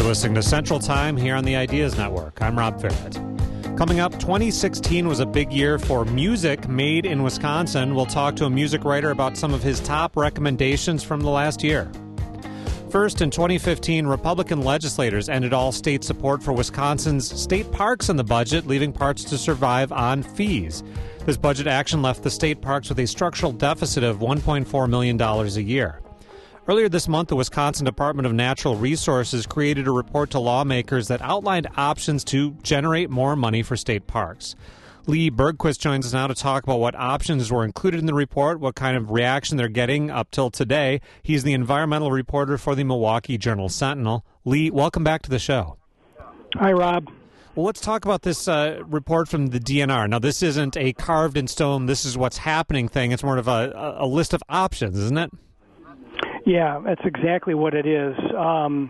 listening to Central Time here on the Ideas Network. I'm Rob Farrett. Coming up, 2016 was a big year for music made in Wisconsin. We'll talk to a music writer about some of his top recommendations from the last year. First, in 2015, Republican legislators ended all state support for Wisconsin's state parks in the budget, leaving parts to survive on fees. This budget action left the state parks with a structural deficit of $1.4 million a year. Earlier this month, the Wisconsin Department of Natural Resources created a report to lawmakers that outlined options to generate more money for state parks. Lee Bergquist joins us now to talk about what options were included in the report, what kind of reaction they're getting up till today. He's the environmental reporter for the Milwaukee Journal-Sentinel. Lee, welcome back to the show. Hi, Rob. Well, let's talk about this report from the DNR. Now, this isn't a carved in stone, this is what's happening thing. It's more of a list of options, isn't it? Yeah, that's exactly what it is. The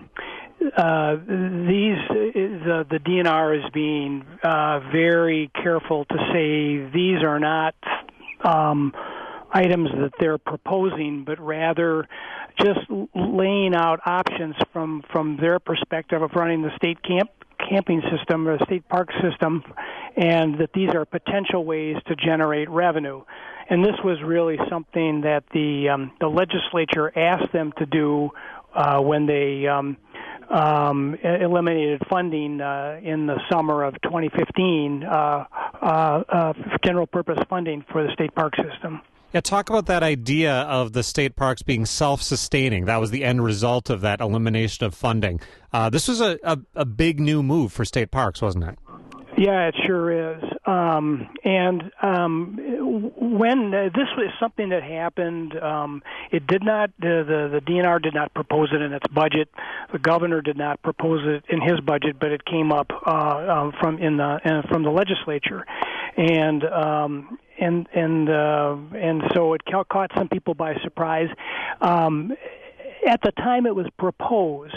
DNR is being very careful to say these are not items that they're proposing, but rather just laying out options from their perspective of running the state camping system or the state park system, and that these are potential ways to generate revenue. And this was really something that the legislature asked them to do when they eliminated funding in the summer of 2015, general purpose funding for the state park system. Yeah, talk about that idea of the state parks being self-sustaining. That was the end result of that elimination of funding. This was a big new move for state parks, wasn't it? Yeah, it sure is. When this was something that happened, it did not. The DNR did not propose it in its budget. The governor did not propose it in his budget, but it came up from the legislature, and so it caught some people by surprise. At the time it was proposed,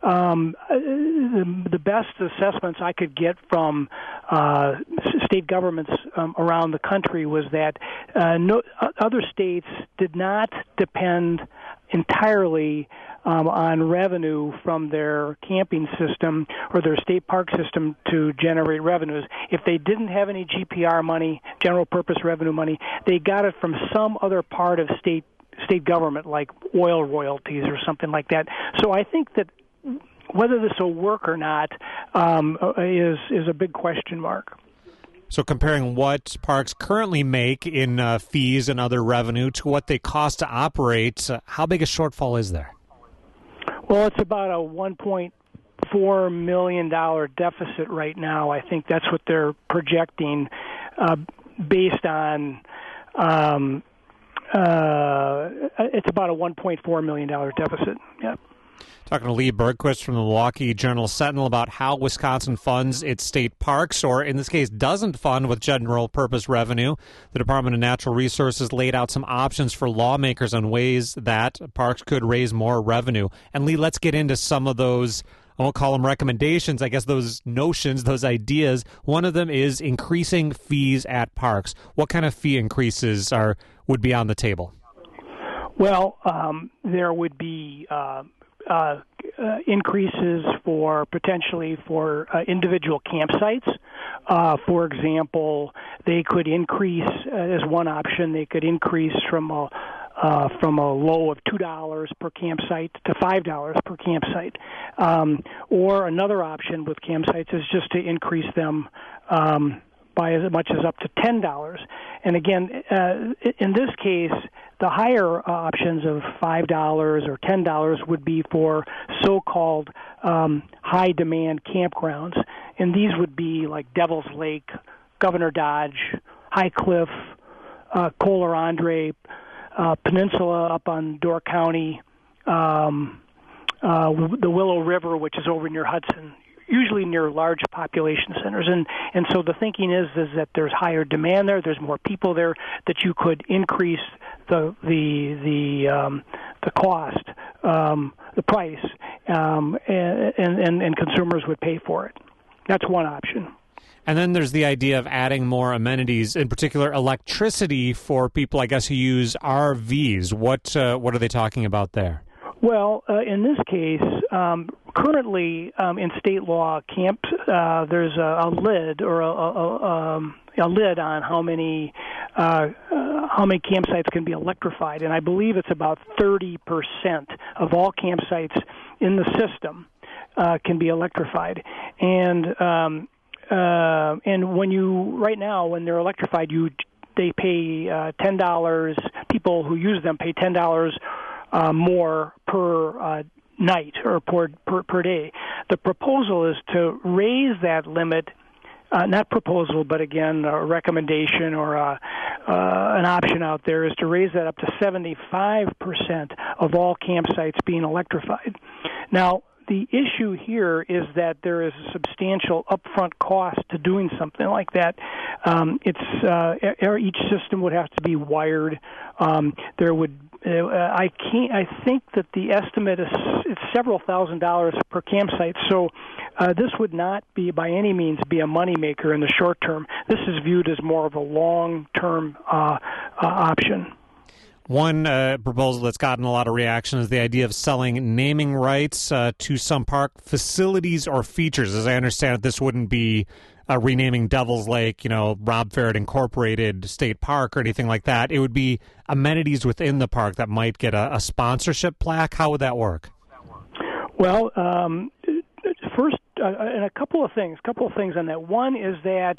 the best assessments I could get from state governments around the country was that other states did not depend entirely on revenue from their camping system or their state park system to generate revenues. If they didn't have any GPR money, general purpose revenue money, they got it from some other part of state government, like oil royalties or something like that. So I think that whether this will work or not is a big question mark. So comparing what parks currently make in fees and other revenue to what they cost to operate, how big a shortfall is there? Well, it's about a $1.4 million deficit right now. I think that's what they're projecting based on it's about a $1.4 million deficit. Yeah. Talking to Lee Bergquist from the Milwaukee Journal-Sentinel about how Wisconsin funds its state parks, or in this case doesn't fund with general purpose revenue. The Department of Natural Resources laid out some options for lawmakers on ways that parks could raise more revenue. And Lee, let's get into some of those, I won't call them recommendations, I guess those notions, those ideas. One of them is increasing fees at parks. What kind of fee increases would be on the table? Well, there would be increases potentially for individual campsites. For example, they could increase, as one option, they could increase from a low of $2 per campsite to $5 per campsite. Or another option with campsites is just to increase them by as much as up to $10. And again, in this case, the higher options of $5 or $10 would be for so-called high-demand campgrounds. And these would be like Devil's Lake, Governor Dodge, High Cliff, Kohler Andre, Peninsula up on Door County, the Willow River, which is over near Hudson, usually near large population centers. And so the thinking is that there's higher demand there, there's more people there, that you could increase the cost, the price, and consumers would pay for it. That's one option. And then there's the idea of adding more amenities, in particular electricity for people, I guess, who use RVs. What are they talking about there? Well, in this case, currently in state law, there's a lid or a lid on how many campsites can be electrified, and I believe it's about 30% of all campsites in the system can be electrified. And when they're electrified, they pay $10. People who use them pay $10 more per night or per day. The proposal is to raise that limit. Not proposal, but again, a recommendation or an option out there is to raise that up to 75% of all campsites being electrified. Now, the issue here is that there is a substantial upfront cost to doing something like that. Each system would have to be wired. I think that the estimate is it's several $1,000s per campsite. So this would not be by any means be a moneymaker in the short term. This is viewed as more of a long-term option. One proposal that's gotten a lot of reaction is the idea of selling naming rights to some park facilities or features. As I understand it, this wouldn't be renaming Devil's Lake, Rob Ferret Incorporated State Park or anything like that. It would be amenities within the park that might get a sponsorship plaque. How would that work? Well, first, and a couple of things on that. One is that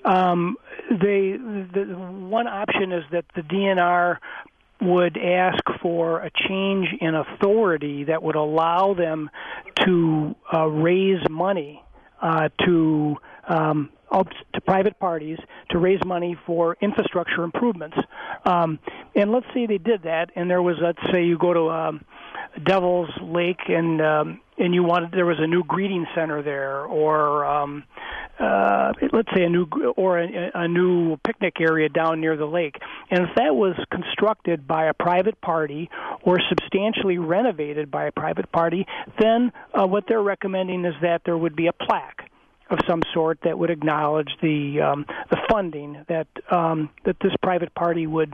the one option is that the DNR would ask for a change in authority that would allow them to raise money to private parties to raise money for infrastructure improvements. And let's say they did that, and let's say you go to Devil's Lake and there was a new greeting center there, or let's say a new picnic area down near the lake. And if that was constructed by a private party or substantially renovated by a private party, then what they're recommending is that there would be a plaque of some sort that would acknowledge the funding that this private party would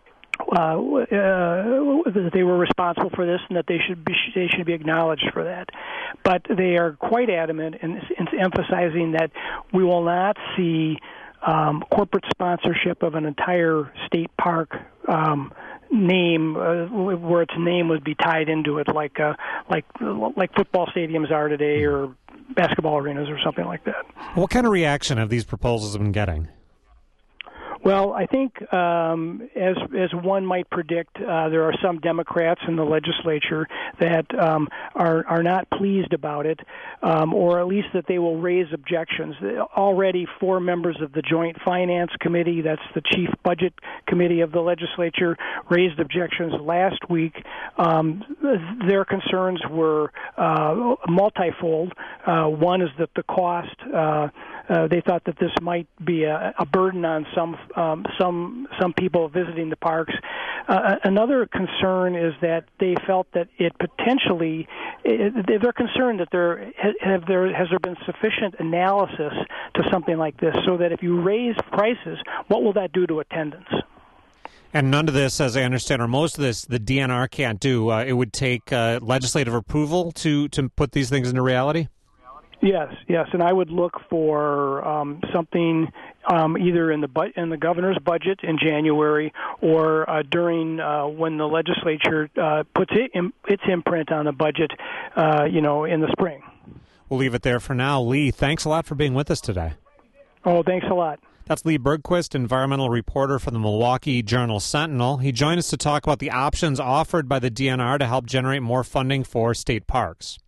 that they were responsible for this and that they should be acknowledged for that. But they are quite adamant in emphasizing that we will not see corporate sponsorship of an entire state park name where its name would be tied into it, like football stadiums are today or basketball arenas or something like that. What kind of reaction have these proposals been getting? Well, I think as one might predict, there are some Democrats in the legislature that are not pleased about it, or at least that they will raise objections. Already 4 members of the Joint Finance Committee, that's the chief budget committee of the legislature, raised objections last week. Their concerns were multifold. One is that the cost, they thought that this might be a burden on some people visiting the parks. Another concern is that they felt that they're concerned that has there been sufficient analysis to something like this, so that if you raise prices, what will that do to attendance? And none of this, as I understand, or most of this, the DNR can't do. It would take legislative approval to put these things into reality? Yes, and I would look for something either in the governor's budget in January or during when the legislature puts its imprint on the budget, in the spring. We'll leave it there for now. Lee, thanks a lot for being with us today. Oh, thanks a lot. That's Lee Bergquist, environmental reporter for the Milwaukee Journal-Sentinel. He joined us to talk about the options offered by the DNR to help generate more funding for state parks.